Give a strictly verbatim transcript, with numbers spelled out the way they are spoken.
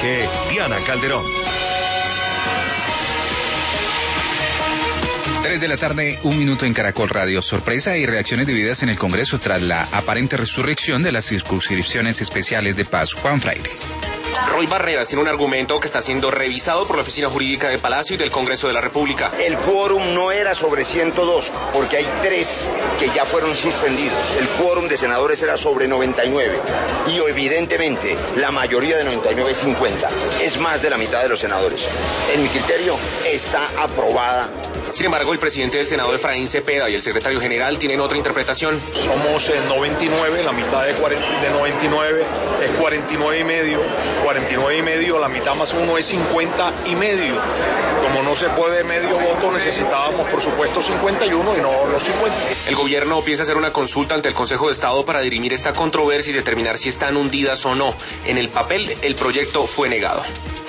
Dirige Diana Calderón. Tres de la tarde, un minuto en Caracol Radio. Sorpresa y reacciones divididas en el Congreso tras la aparente resurrección de las circunscripciones especiales de paz. Juan Fraile. Roy Barreras tiene un argumento que está siendo revisado por la Oficina Jurídica de Palacio y del Congreso de la República. El quórum no era sobre ciento dos, porque hay tres que ya fueron suspendidos. El quórum de senadores era sobre noventa y nueve. Y evidentemente, la mayoría de noventa y nueve es cincuenta. Es más de la mitad de los senadores. En mi criterio, está aprobada. Sin embargo, el presidente del Senado, Efraín Cepeda, y el secretario general tienen otra interpretación. Somos en noventa y nueve, la mitad de, cuarenta, de noventa y nueve es cuarenta y nueve y medio, cuarenta y nueve y medio, la mitad más uno es cincuenta y medio. Como no se puede medio voto, necesitábamos por supuesto cincuenta y uno y no los cincuenta. El gobierno piensa hacer una consulta ante el Consejo de Estado para dirimir esta controversia y determinar si están hundidas o no. En el papel, el proyecto fue negado.